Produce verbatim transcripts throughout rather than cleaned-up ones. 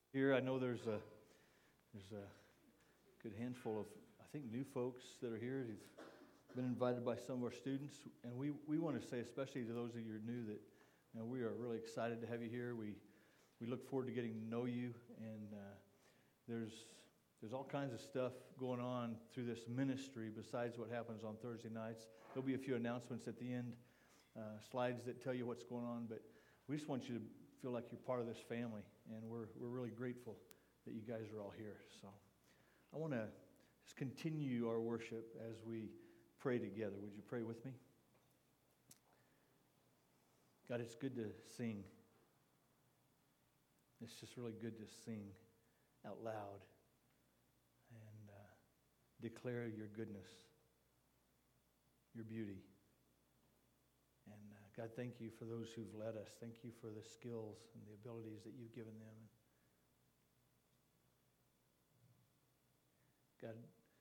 Here, I know there's a there's a good handful of, I think, new folks that are here. You've been invited by some of our students, and we, we want to say, especially to those of you who are new, that you know, we are really excited to have you here. We we look forward to getting to know you, and uh, there's there's all kinds of stuff going on through this ministry besides what happens on Thursday nights. There'll be a few announcements at the end, uh, slides that tell you what's going on, but we just want you to feel like you're part of this family, and we're we're really grateful that you guys are all here. So I want to just continue our worship as we pray together. Would you pray with me? God, it's good to sing. It's just really good to sing out loud and uh, declare your goodness, your beauty. And uh, God, thank you for those who've led us. Thank you for the skills and the abilities that you've given them. God,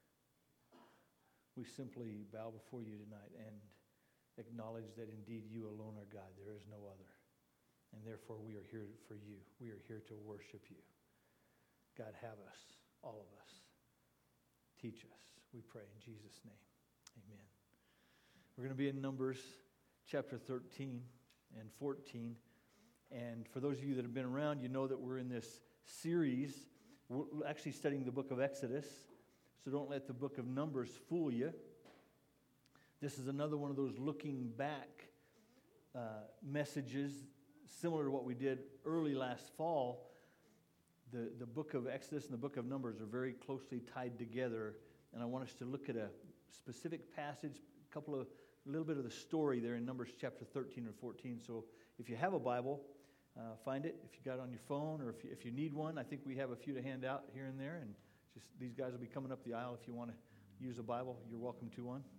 we simply bow before you tonight and acknowledge that indeed you alone are God. There is no other. And therefore we are here for you. We are here to worship you. God, have us, all of us. Teach us, we pray in Jesus' name. Amen. We're going to be in Numbers chapter thirteen and fourteen. And for those of you that have been around, you know that we're in this series. We're actually studying the book of Exodus. So don't let the book of Numbers fool you. This is another one of those looking back uh, messages, similar to what we did early last fall. The, the book of Exodus and the book of Numbers are very closely tied together. And I want us to look at a specific passage, a couple of, a little bit of the story there in Numbers chapter thirteen and fourteen. So if you have a Bible, uh, find it. If you got it on your phone or if you, if you need one, I think we have a few to hand out here and there. And just these guys will be coming up the aisle. If you want to use a Bible, you're welcome to one.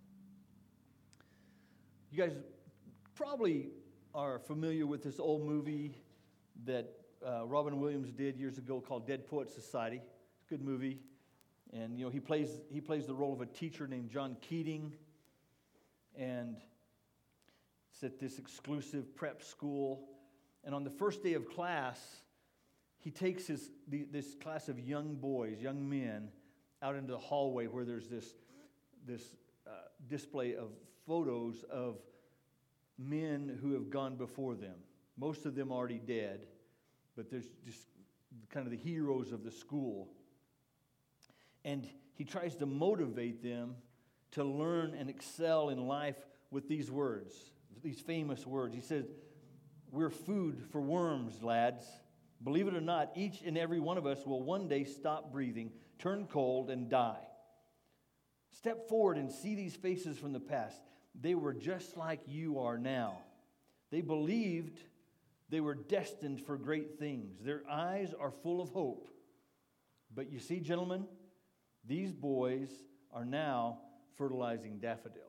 You guys probably are familiar with this old movie that uh, Robin Williams did years ago called Dead Poets Society. It's a good movie. And, you know, he plays he plays the role of a teacher named John Keating. And it's at this exclusive prep school. And on the first day of class, he takes his the, this class of young boys, young men, out into the hallway where there's this, this uh, display of photos of men who have gone before them. Most of them already dead, but there's just kind of the heroes of the school. And he tries to motivate them to learn and excel in life with these words, these famous words. He says, "We're food for worms, lads. Believe it or not, each and every one of us will one day stop breathing, turn cold, and die. Step forward and see these faces from the past. They were just like you are now. They believed they were destined for great things. Their eyes are full of hope. But you see, gentlemen, these boys are now fertilizing daffodils.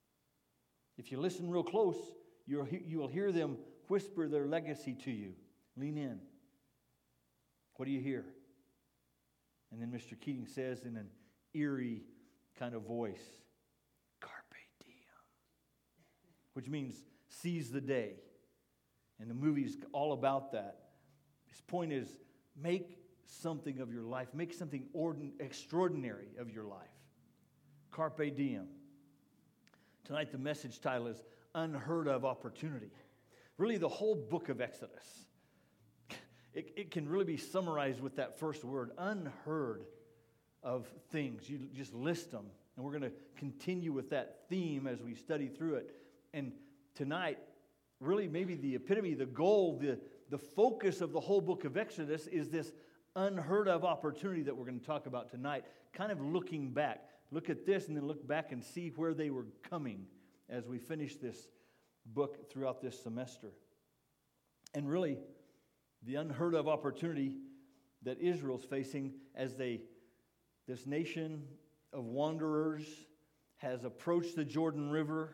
If you listen real close, you'll, you will hear them whisper their legacy to you. Lean in. What do you hear?" And then Mister Keating says in an eerie kind of voice, "Carpe diem," which means seize the day. And the movie's all about that. His point is, make something of your life. Make something ordin- extraordinary of your life. Carpe diem. Tonight the message title is Unheard of Opportunity. Really the whole book of Exodus. It, it can really be summarized with that first word, unheard of things. You just list them. And we're going to continue with that theme as we study through it. And tonight, really maybe the epitome, the goal, the, the focus of the whole book of Exodus is this unheard of opportunity that we're going to talk about tonight. Kind of looking back. Look at this and then look back and see where they were coming as we finish this book throughout this semester. And really, the unheard of opportunity that Israel's facing as they, this nation of wanderers has approached the Jordan River,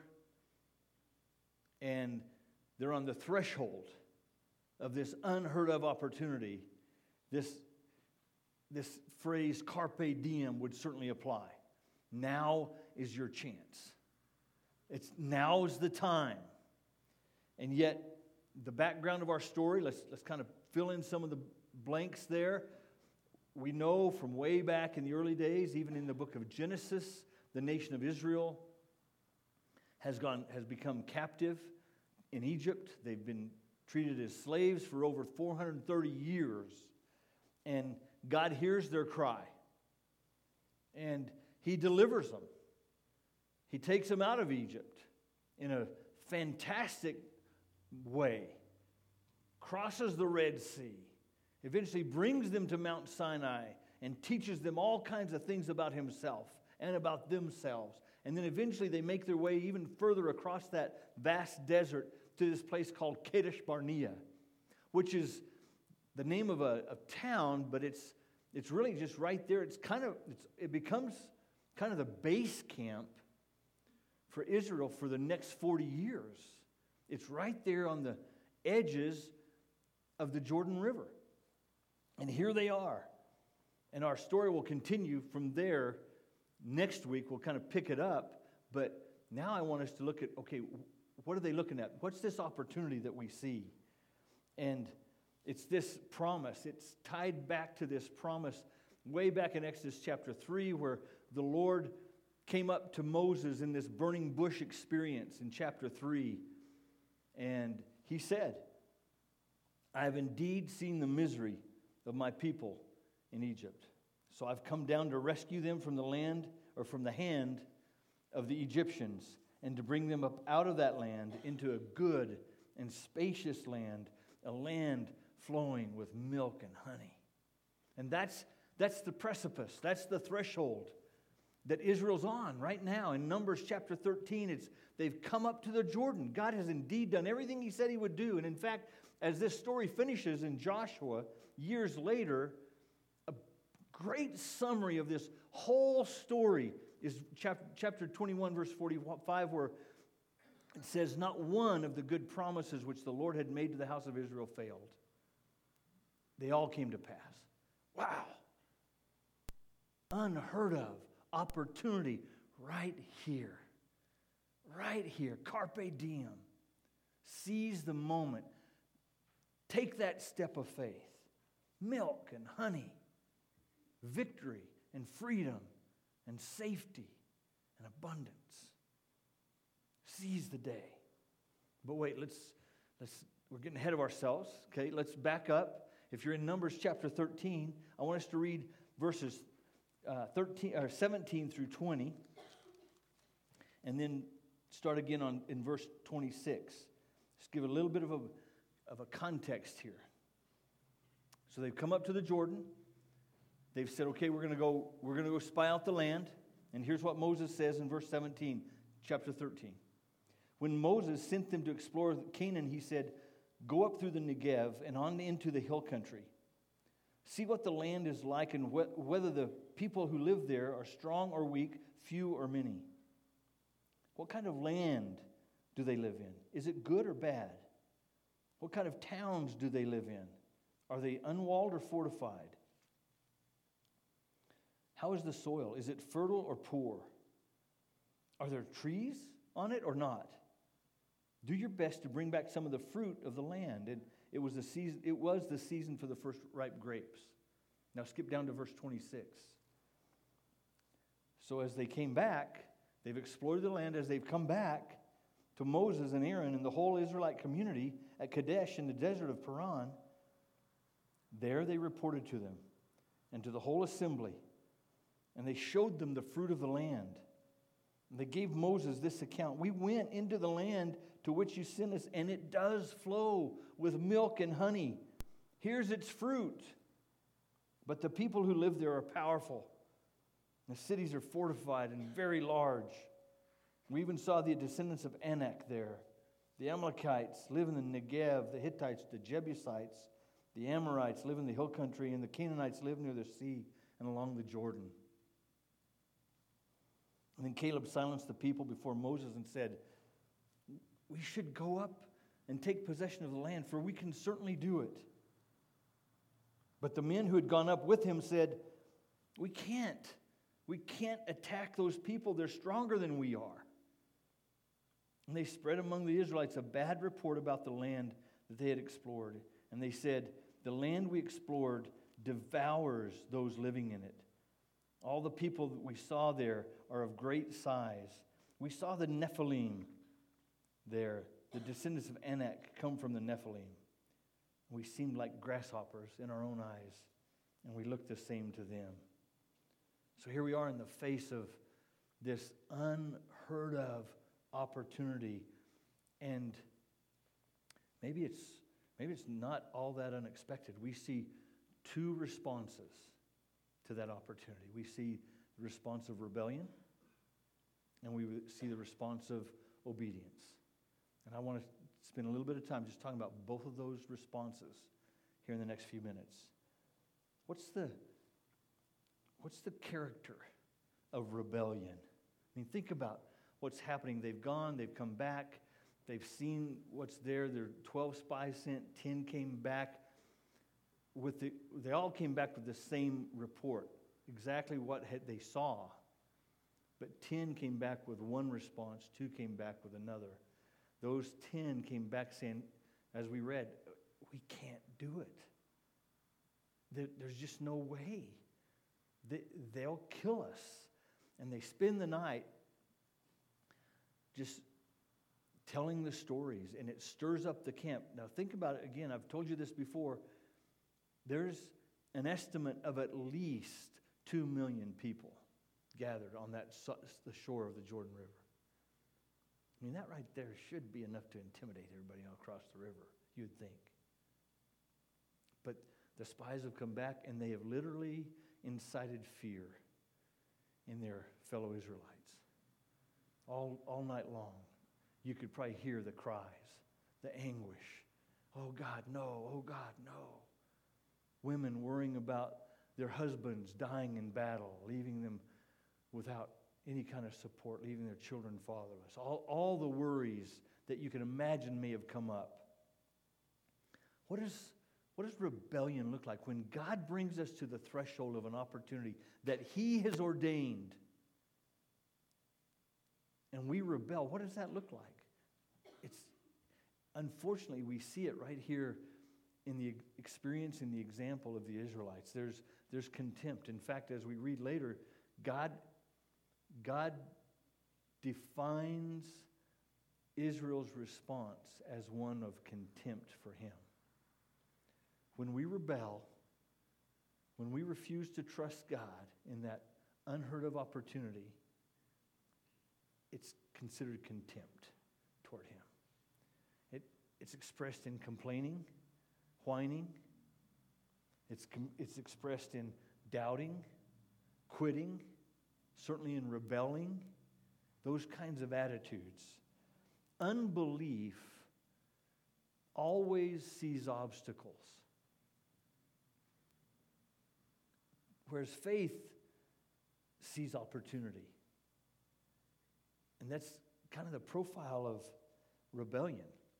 and they're on the threshold of this unheard of opportunity. This, this phrase, carpe diem, would certainly apply. Now is your chance. It's now is the time. And yet, the background of our story, let's let's kind of fill in some of the blanks there. We know from way back in the early days, even in the book of Genesis, the nation of Israel has gone, has become captive in Egypt. They've been treated as slaves for over four hundred thirty years. And God hears their cry. And He delivers them. He takes them out of Egypt in a fantastic way. Crosses the Red Sea. Eventually brings them to Mount Sinai and teaches them all kinds of things about Himself and about themselves. And then eventually they make their way even further across that vast desert to this place called Kadesh Barnea, which is the name of a, a town, but it's it's really just right there. It's kind of it's, it becomes kind of the base camp for Israel for the next forty years. It's right there on the edges of the Jordan River. And here they are. And our story will continue from there. Next week, we'll kind of pick it up. But now I want us to look at, okay, what are they looking at? What's this opportunity that we see? And it's this promise. It's tied back to this promise way back in Exodus chapter three, where the Lord came up to Moses in this burning bush experience in chapter three. And He said, I have indeed seen the misery of my people in Egypt. So I've come down to rescue them from the land, or from the hand of the Egyptians, and to bring them up out of that land into a good and spacious land, a land flowing with milk and honey. And that's that's the precipice, that's the threshold that Israel's on right now. In Numbers chapter thirteen, it's they've come up to the Jordan. God has indeed done everything He said He would do. And in fact, as this story finishes in Joshua, years later, a great summary of this whole story is chapter, chapter twenty-one, verse forty-five, where it says, not one of the good promises which the Lord had made to the house of Israel failed. They all came to pass. Wow. Unheard of opportunity right here. Right here. Carpe diem. Seize the moment. Take that step of faith. Milk and honey. Victory and freedom and safety and abundance. Seize the day. But wait, let's let's we're getting ahead of ourselves. Okay, let's back up. If you're in Numbers chapter thirteen, I want us to read verses uh, thirteen or seventeen through twenty, and then start again on in verse twenty-six. Just give a little bit of a of a context here. So they've come up to the Jordan. They've said, okay, we're going to go, we're going to go spy out the land. And here's what Moses says in verse seventeen, chapter thirteen. When Moses sent them to explore Canaan, he said, go up through the Negev and on into the hill country. See what the land is like and wh- whether the people who live there are strong or weak, few or many. What kind of land do they live in? Is it good or bad? What kind of towns do they live in? Are they unwalled or fortified? How is the soil? Is it fertile or poor? Are there trees on it or not? Do your best to bring back some of the fruit of the land. And it was the season, it was the season for the first ripe grapes. Now skip down to verse twenty-six. So as they came back, they've explored the land. As they've come back to Moses and Aaron and the whole Israelite community at Kadesh in the desert of Paran, there they reported to them and to the whole assembly. And they showed them the fruit of the land. And they gave Moses this account. We went into the land to which you sent us, and it does flow with milk and honey. Here's its fruit. But the people who live there are powerful. The cities are fortified and very large. We even saw the descendants of Anak there. The Amalekites live in the Negev, the Hittites, the Jebusites, the Amorites live in the hill country, and the Canaanites live near the sea and along the Jordan. And then Caleb silenced the people before Moses and said, we should go up and take possession of the land, for we can certainly do it. But the men who had gone up with him said, we can't. We can't attack those people. They're stronger than we are. And they spread among the Israelites a bad report about the land that they had explored. And they said, The land we explored devours those living in it. All the people that we saw there are of great size. We saw the Nephilim there. The descendants of Anak come from the Nephilim. We seemed like grasshoppers in our own eyes, and we looked the same to them. So here we are in the face of this unheard of opportunity, and maybe it's maybe it's not all that unexpected. We see two responses to that opportunity. We see the response of rebellion, and we see the response of obedience. And I want to spend a little bit of time just talking about both of those responses here in the next few minutes. What's the what's the character of rebellion? I mean, think about what's happening. They've gone, they've come back, they've seen what's there. There are twelve spies sent, ten came back with the, they all came back with the same report, exactly what had they saw. But ten came back with one response, two came back with another. Those ten came back saying, as we read, we can't do it. There's just no way. They'll kill us. And they spend the night just telling the stories, and it stirs up the camp. Now think about it again. I've told you this before. There's an estimate of at least two million people gathered on that the shore of the Jordan River. I mean, that right there should be enough to intimidate everybody across the river, you'd think. But the spies have come back, and they have literally incited fear in their fellow Israelites. All, all night long, you could probably hear the cries, the anguish. Oh, God, no. Oh, God, no. Women worrying about their husbands dying in battle, leaving them without any kind of support, leaving their children fatherless. All, all the worries that you can imagine may have come up. What is, what does rebellion look like? When God brings us to the threshold of an opportunity that He has ordained, and we rebel, what does that look like? It's, unfortunately, we see it right here in the experience, in the example of the Israelites. There's, there's contempt. In fact, as we read later, God God defines Israel's response as one of contempt for Him. When we rebel, when we refuse to trust God in that unheard of opportunity, it's considered contempt toward Him. It, it's expressed in complaining, whining. It's, it's expressed in doubting, quitting, certainly in rebelling, those kinds of attitudes. Unbelief always sees obstacles, whereas faith sees opportunity. And that's kind of the profile of rebellion.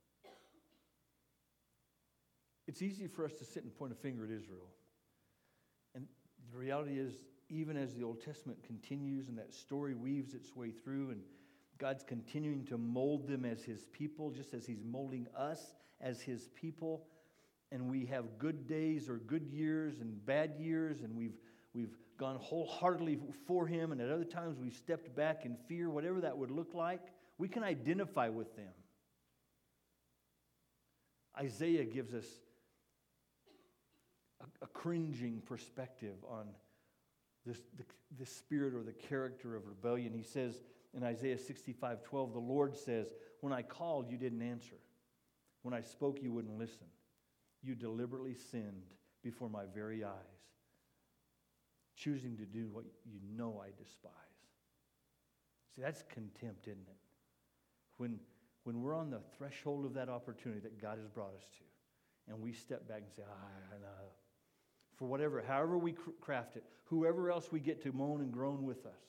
It's easy for us to sit and point a finger at Israel. And the reality is, even as the Old Testament continues and that story weaves its way through, and God's continuing to mold them as His people, just as He's molding us as His people, and we have good days or good years and bad years, and we've we've gone wholeheartedly for Him, and at other times we've stepped back in fear, whatever that would look like, we can identify with them. Isaiah gives us a, a cringing perspective on This, the, the spirit or the character of rebellion. He says in Isaiah sixty-five twelve, the Lord says, when I called, you didn't answer. When I spoke, you wouldn't listen. You deliberately sinned before my very eyes, choosing to do what you know I despise. See, that's contempt, isn't it? When, when we're on the threshold of that opportunity that God has brought us to, and we step back and say, ah, no. For whatever, however we craft it, whoever else we get to moan and groan with us,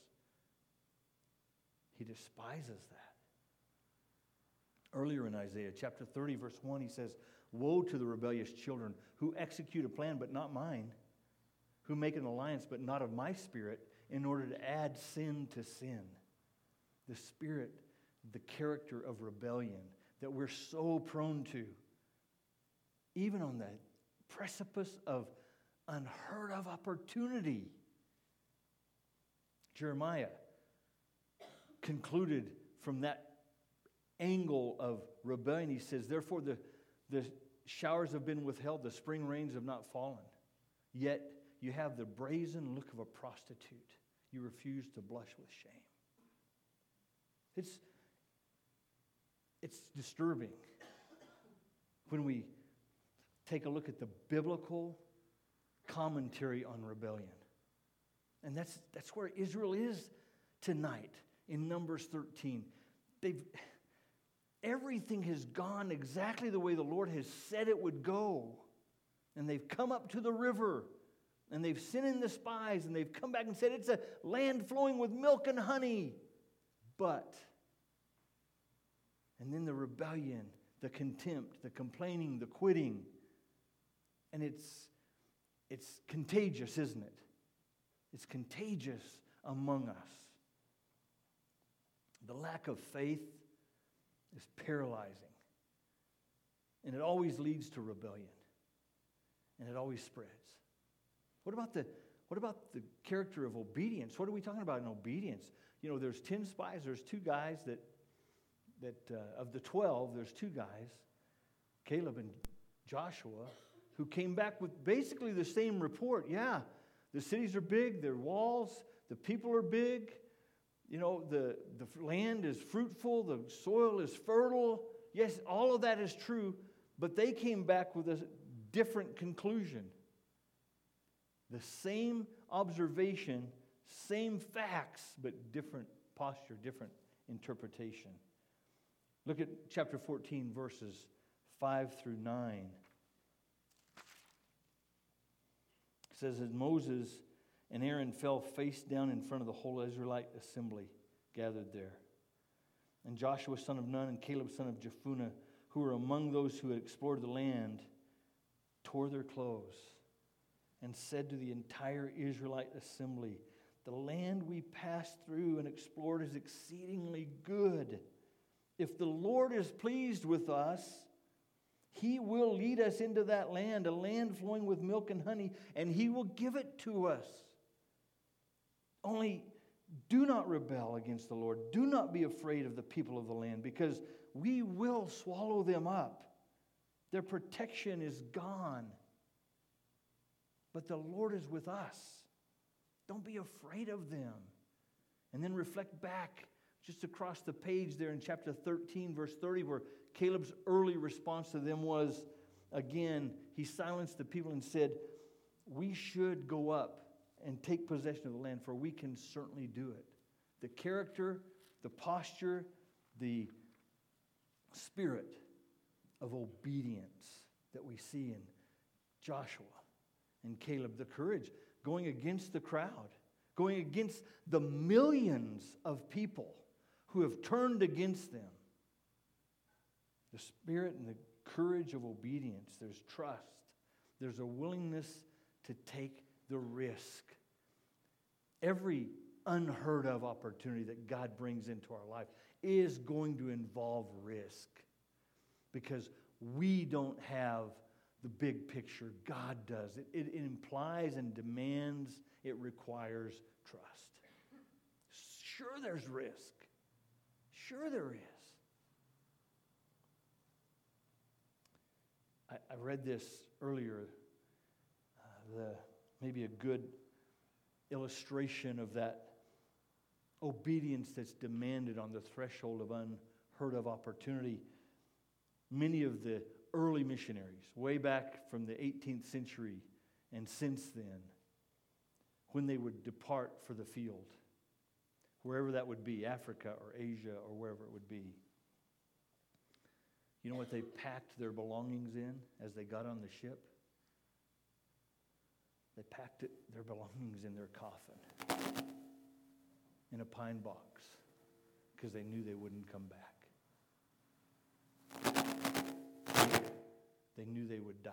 He despises that. Earlier in Isaiah chapter thirty, verse one, he says, woe to the rebellious children who execute a plan but not mine, who make an alliance but not of my spirit, in order to add sin to sin. The spirit, the character of rebellion that we're so prone to, even on the precipice of unheard of opportunity. Jeremiah concluded from that angle of rebellion. He says, therefore the, the showers have been withheld, the spring rains have not fallen. Yet you have the brazen look of a prostitute. You refuse to blush with shame. It's, it's disturbing when we take a look at the biblical commentary on rebellion. And that's, that's where Israel is tonight in Numbers thirteen. They've, everything has gone exactly the way the Lord has said it would go. And they've come up to the river, and they've sent in the spies, and they've come back and said, it's a land flowing with milk and honey. But, and then the rebellion, the contempt, the complaining, the quitting. And it's, it's contagious, isn't it? It's contagious among us. The lack of faith is paralyzing. And it always leads to rebellion. And it always spreads. What about the what about the character of obedience? What are we talking about in obedience? You know, there's ten spies, there's two guys that that uh, of the twelve, there's two guys, Caleb and Joshua, who came back with basically the same report. Yeah, the cities are big, their walls, the people are big. You know, the, the land is fruitful, the soil is fertile. Yes, all of that is true, but they came back with a different conclusion. The same observation, same facts, but different posture, different interpretation. Look at chapter fourteen, verses five through nine. It says, as Moses and Aaron fell face down in front of the whole Israelite assembly gathered there. And Joshua son of Nun and Caleb son of Jephunneh, who were among those who had explored the land, tore their clothes and said to the entire Israelite assembly, the land we passed through and explored is exceedingly good. If the Lord is pleased with us, He will lead us into that land, a land flowing with milk and honey, and He will give it to us. Only do not rebel against the Lord. Do not be afraid of the people of the land, because we will swallow them up. Their protection is gone. But the Lord is with us. Don't be afraid of them. And then reflect back just across the page there in chapter thirteen, verse thirty, where Caleb's early response to them was, again, he silenced the people and said, we should go up and take possession of the land, for we can certainly do it. The character, the posture, the spirit of obedience that we see in Joshua and Caleb, the courage, going against the crowd, going against the millions of people who have turned against them. The spirit and the courage of obedience. There's trust. There's a willingness to take the risk. Every unheard of opportunity that God brings into our life is going to involve risk, because we don't have the big picture. God does. It, it, it implies and demands, it requires trust. Sure, there's risk. Sure, there is. I, I read this earlier. Uh, the maybe a good illustration of that obedience that's demanded on the threshold of unheard of opportunity. Many of the early missionaries, way back from the eighteenth century and since then, when they would depart for the field, wherever that would be, Africa or Asia or wherever it would be, you know what they packed their belongings in as they got on the ship? They packed it, their belongings in their coffin, in a pine box, because they knew they wouldn't come back. They knew they would die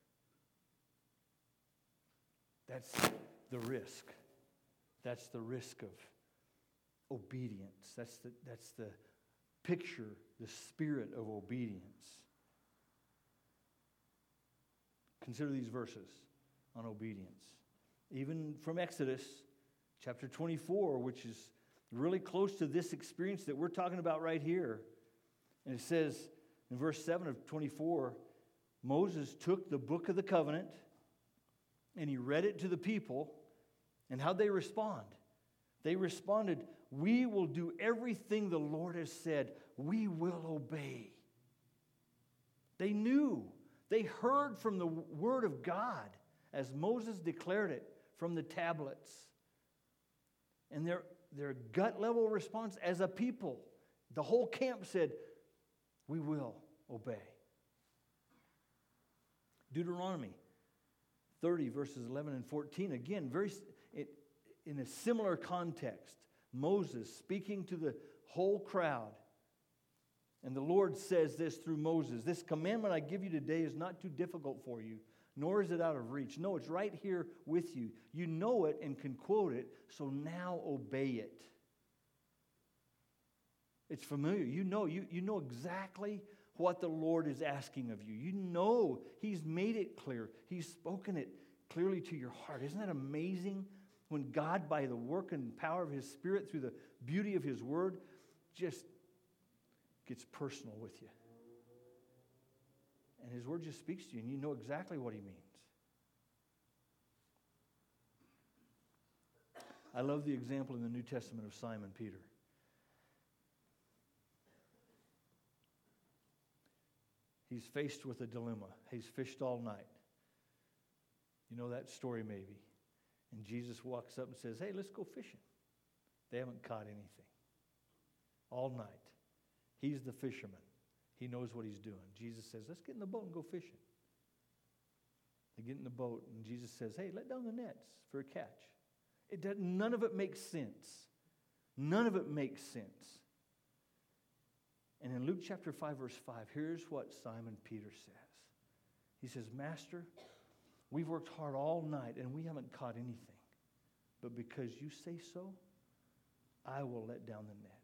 there. That's the risk. That's the risk of obedience. That's the, that's the picture, the spirit of obedience. Consider these verses on obedience. Even from Exodus chapter twenty-four, which is really close to this experience that we're talking about right here. And it says in verse seven of twenty-four, Moses took the book of the covenant and he read it to the people. And how'd they respond? They responded, "We will do everything the Lord has said. We will obey." They knew. They heard from the word of God as Moses declared it from the tablets. And their, their gut level response as a people, the whole camp said, "We will obey." Deuteronomy thirty, verses eleven and fourteen, again, very it, in a similar context. Moses speaking to the whole crowd. And the Lord says this through Moses, "This commandment I give you today is not too difficult for you, nor is it out of reach. No, it's right here with you. You know it and can quote it, so now obey it." It's familiar. You know, you, you know exactly what the Lord is asking of you. You know He's made it clear. He's spoken it clearly to your heart. Isn't that amazing? When God, by the work and power of His Spirit, through the beauty of His Word, just gets personal with you. And His Word just speaks to you, and you know exactly what He means. I love the example in the New Testament of Simon Peter. He's faced with a dilemma. He's fished all night. You know that story maybe. And Jesus walks up and says, "Hey, let's go fishing." They haven't caught anything. All night. He's the fisherman. He knows what he's doing. Jesus says, "Let's get in the boat and go fishing." They get in the boat, and Jesus says, "Hey, let down the nets for a catch." It does, none of it makes sense. None of it makes sense. And in Luke chapter five, verse five, here's what Simon Peter says. He says, "Master, we've worked hard all night, and we haven't caught anything. But because you say so, I will let down the nets."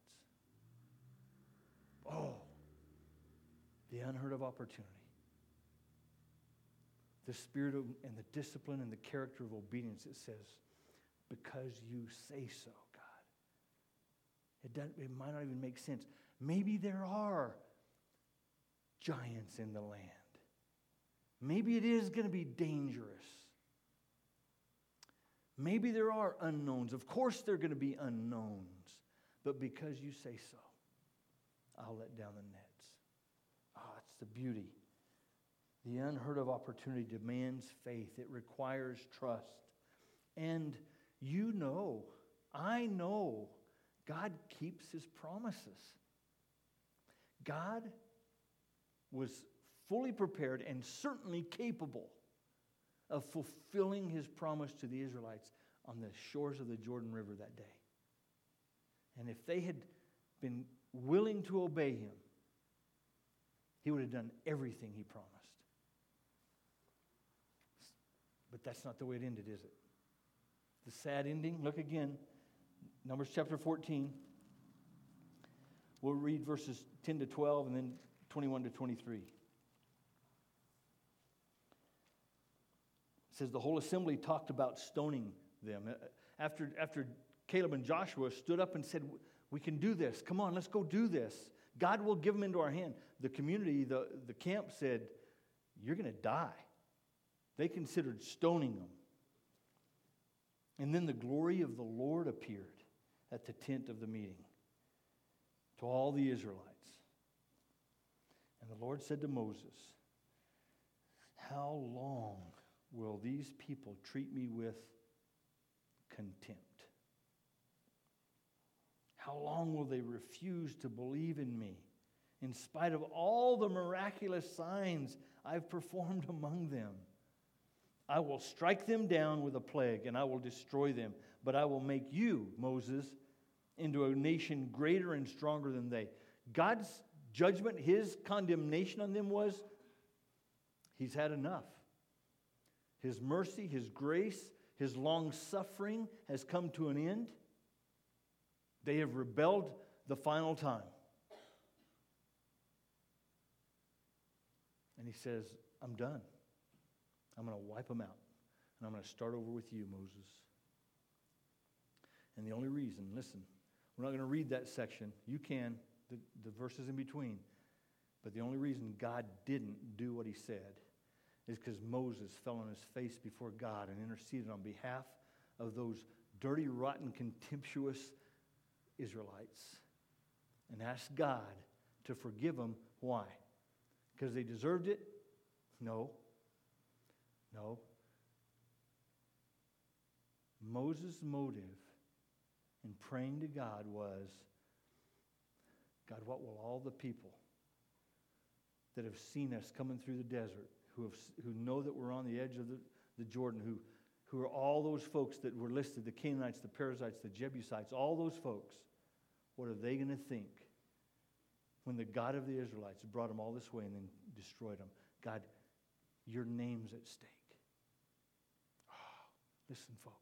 Oh, the unheard of opportunity. The spirit of, and the discipline and the character of obedience, it says, because you say so, God. It, doesn't, it might not even make sense. Maybe there are giants in the land. Maybe it is going to be dangerous. Maybe there are unknowns. Of course there are going to be unknowns. But because you say so, I'll let down the nets. Ah, oh, it's the beauty. The unheard of opportunity demands faith. It requires trust. And you know, I know, God keeps His promises. God was fully prepared and certainly capable of fulfilling His promise to the Israelites on the shores of the Jordan River that day. And if they had been willing to obey Him, He would have done everything He promised. But that's not the way it ended, is it? The sad ending, look again, Numbers chapter fourteen. We'll read verses ten to twelve and then twenty-one to twenty-three. It says the whole assembly talked about stoning them. After, after Caleb and Joshua stood up and said, "We can do this. Come on, let's go do this. God will give them into our hand." The community, the, the camp said, "You're going to die." They considered stoning them. And then the glory of the Lord appeared at the tent of the meeting to all the Israelites. And the Lord said to Moses, "How long will these people treat me with contempt? How long will they refuse to believe in me, in spite of all the miraculous signs I've performed among them? I will strike them down with a plague, and I will destroy them. But I will make you, Moses, into a nation greater and stronger than they." God's judgment, His condemnation on them was, He's had enough. His mercy, His grace, His long suffering has come to an end. They have rebelled the final time. And He says, "I'm done. I'm going to wipe them out. And I'm going to start over with you, Moses. And the only reason, listen, we're not going to read that section. You can, the, the verses in between. But the only reason God didn't do what he said is because Moses fell on his face before God and interceded on behalf of those dirty, rotten, contemptuous Israelites and asked God to forgive them. Why? Because they deserved it? No. No. Moses' motive in praying to God was, God, what will all the people that have seen us coming through the desert, who have, who know that we're on the edge of the, the Jordan, who, who are all those folks that were listed, the Canaanites, the Perizzites, the Jebusites, all those folks, what are they going to think when the God of the Israelites brought them all this way and then destroyed them? God, your name's at stake. Oh, listen, folks.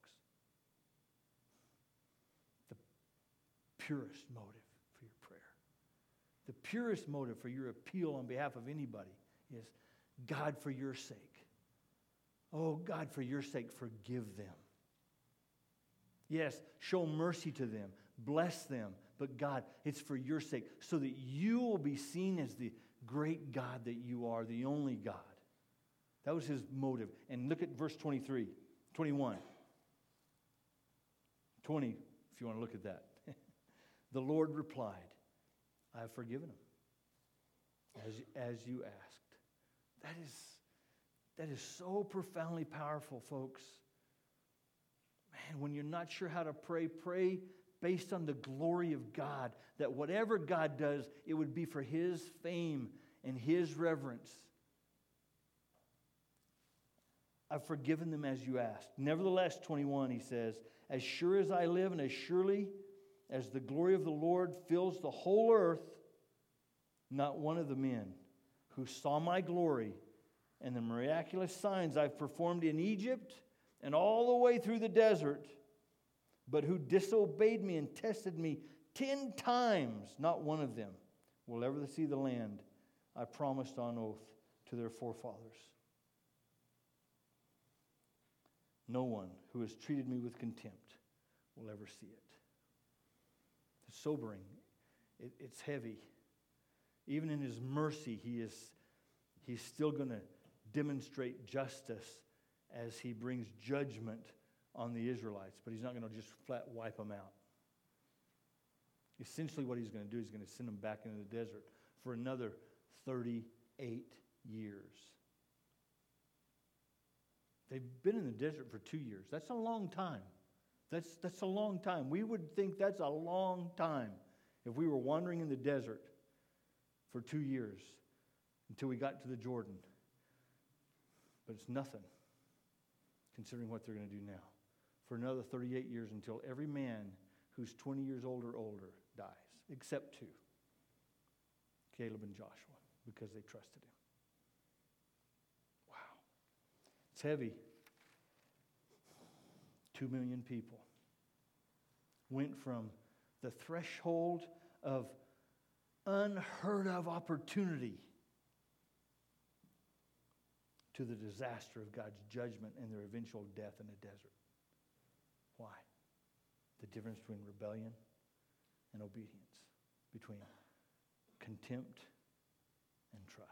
The purest motive for your prayer, the purest motive for your appeal on behalf of anybody is, God, for your sake. Oh, God, for your sake, forgive them. Yes, show mercy to them. Bless them. But God, it's for your sake, so that you will be seen as the great God that you are, the only God. That was his motive. And look at verse twenty-three, twenty-one. twenty, if you want to look at that. The Lord replied, I have forgiven him, as, as you asked. That is, that is so profoundly powerful, folks. Man, when you're not sure how to pray, pray based on the glory of God, that whatever God does, it would be for his fame and his reverence. I've forgiven them as you asked. Nevertheless, twenty-one, he says, as sure as I live and as surely as the glory of the Lord fills the whole earth, not one of the men who saw my glory and the miraculous signs I've performed in Egypt and all the way through the desert, but who disobeyed me and tested me ten times, not one of them will ever see the land I promised on oath to their forefathers. No one who has treated me with contempt will ever see it. It's sobering. It, it's heavy. Even in his mercy, he is he's still going to demonstrate justice as he brings judgment on the Israelites, but he's not going to just flat wipe them out. Essentially what he's going to do is he's going to send them back into the desert for another thirty-eight years. They've been in the desert for two years. That's a long time. That's, that's a long time. We would think that's a long time if we were wandering in the desert for two years until we got to the Jordan. But it's nothing considering what they're going to do now. For another thirty-eight years until every man who's twenty years old or older dies, except two, Caleb and Joshua, because they trusted him. Wow. It's heavy. Two million people went from the threshold of unheard of opportunity to the disaster of God's judgment and their eventual death in the desert. Why? The difference between rebellion and obedience, between contempt and trust.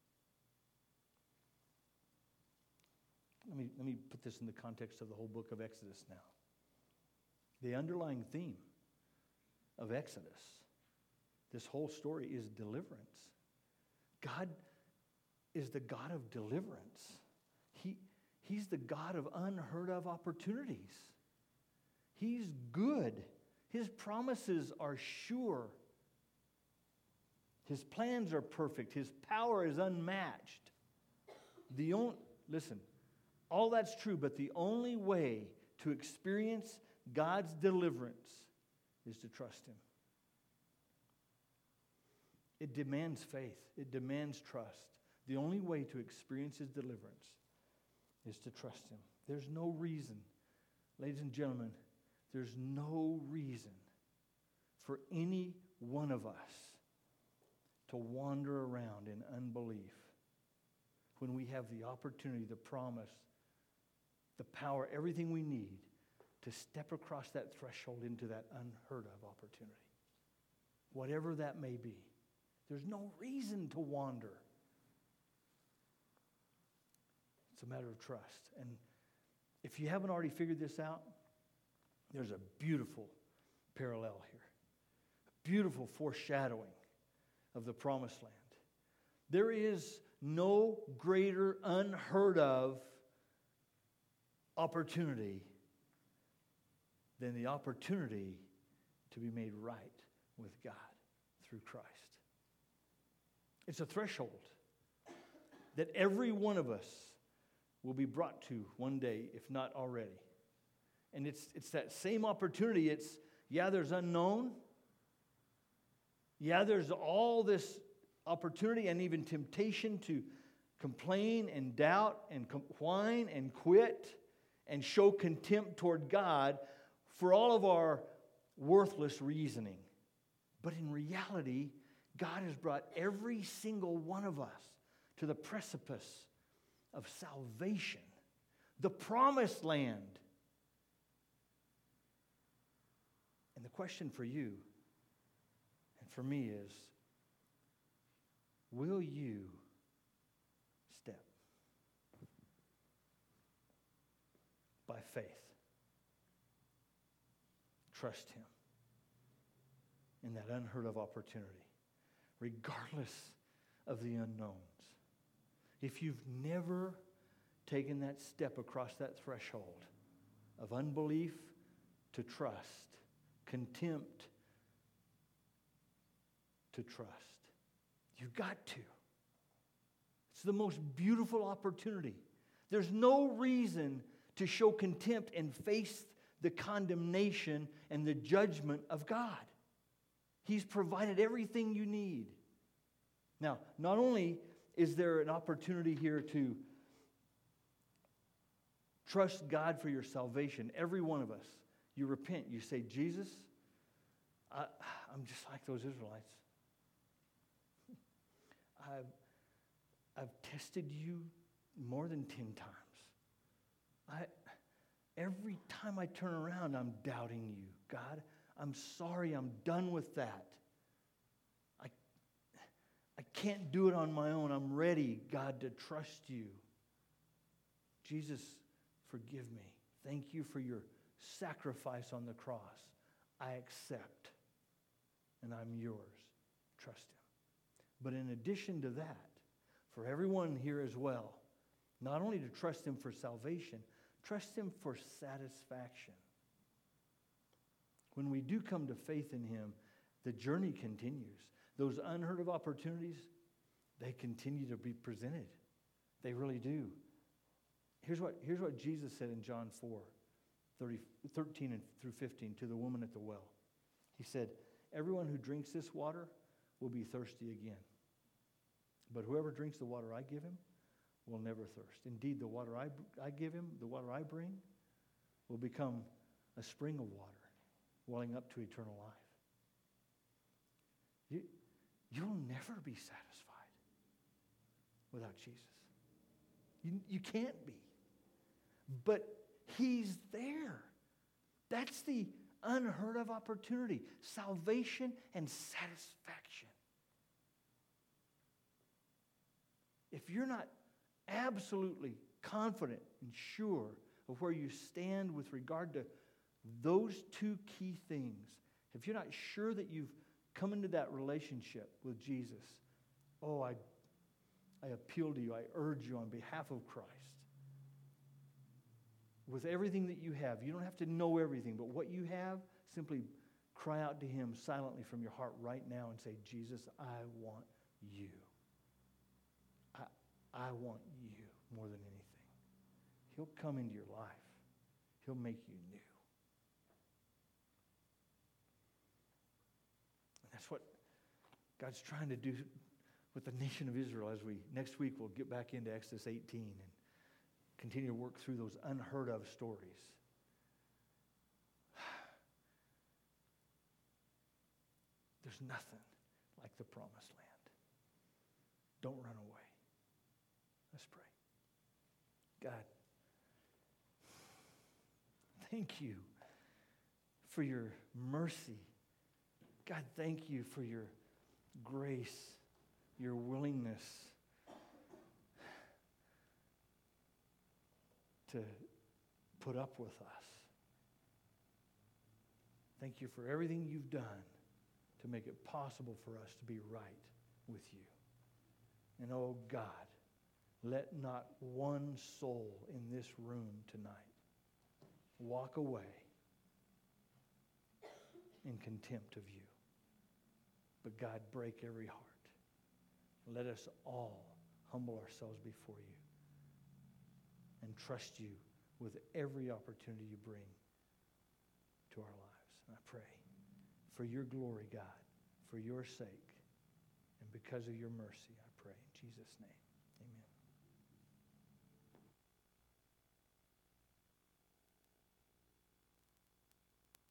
Let me, let me put this in the context of the whole book of Exodus now. The underlying theme of Exodus, this whole story, is deliverance. God is the God of deliverance. He, he's the God of unheard of opportunities. He's good. His promises are sure. His plans are perfect. His power is unmatched. The only, listen, all that's true, but the only way to experience God's deliverance is to trust him. It demands faith. It demands trust. The only way to experience his deliverance is to trust him. There's no reason, ladies and gentlemen, there's no reason for any one of us to wander around in unbelief when we have the opportunity, the promise, the power, everything we need to step across that threshold into that unheard of opportunity. Whatever that may be. There's no reason to wander. It's a matter of trust. And if you haven't already figured this out, there's a beautiful parallel here. A beautiful foreshadowing of the promised land. There is no greater unheard of opportunity than the opportunity to be made right with God through Christ. It's a threshold that every one of us will be brought to one day, if not already. And it's, it's that same opportunity. It's, yeah, there's unknown. Yeah, there's all this opportunity and even temptation to complain and doubt and whine and quit and show contempt toward God for all of our worthless reasoning. But in reality, God has brought every single one of us to the precipice of salvation, the promised land. And the question for you and for me is, will you step by faith? Trust Him in that unheard of opportunity, regardless of the unknowns. If you've never taken that step across that threshold of unbelief to trust, contempt to trust, you've got to. It's the most beautiful opportunity. There's no reason to show contempt and face the condemnation and the judgment of God. He's provided everything you need. Now, not only is there an opportunity here to trust God for your salvation, every one of us, you repent, you say, Jesus, I, I'm just like those Israelites. I've, I've tested you more than ten times. I, every time I turn around, I'm doubting you. God, I'm sorry, I'm done with that. I, I can't do it on my own. I'm ready, God, to trust you. Jesus, forgive me. Thank you for your sacrifice on the cross. I accept, and I'm yours. Trust Him. But in addition to that, for everyone here as well, not only to trust Him for salvation, trust Him for satisfaction. When we do come to faith in Him, the journey continues. Those unheard of opportunities, they continue to be presented. They really do. Here's what, here's what Jesus said in John four, thirty, thirteen and through fifteen to the woman at the well. He said, everyone who drinks this water will be thirsty again. But whoever drinks the water I give him will never thirst. Indeed, the water I, I give him, the water I bring, will become a spring of water welling up to eternal life. You, you'll never be satisfied without Jesus. You, you can't be. But He's there. That's the unheard of opportunity. Salvation and satisfaction. If you're not absolutely confident and sure of where you stand with regard to those two key things, if you're not sure that you've come into that relationship with Jesus, oh, I, I appeal to you, I urge you on behalf of Christ. With everything that you have, you don't have to know everything, but what you have, simply cry out to Him silently from your heart right now and say, Jesus, I want you. I, I want you more than anything. He'll come into your life. He'll make you new. And that's what God's trying to do with the nation of Israel as we, next week, we'll get back into Exodus eighteen and continue to work through those unheard of stories. There's nothing like the promised land. Don't run away. Let's pray. God, thank you for your mercy. God, thank you for your grace, your willingness to put up with us. Thank you for everything you've done to make it possible for us to be right with you. And oh God, let not one soul in this room tonight walk away in contempt of you. But God, break every heart. Let us all humble ourselves before you and trust you with every opportunity you bring to our lives. And I pray for your glory, God, for your sake, and because of your mercy, I pray in Jesus' name.